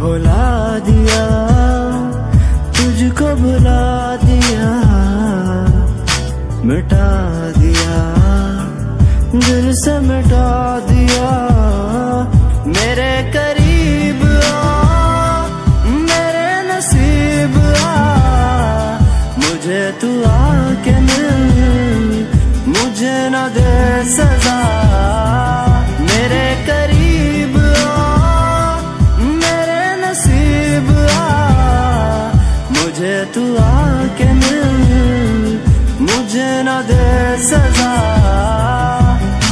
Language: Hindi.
भुला दिया, तुझको भुला दिया, मिटा दिया, दिल से मिटा दिया। मेरे करीब आ, मेरे नसीब आ, मुझे तू आके मिल, मुझे न दे सजा।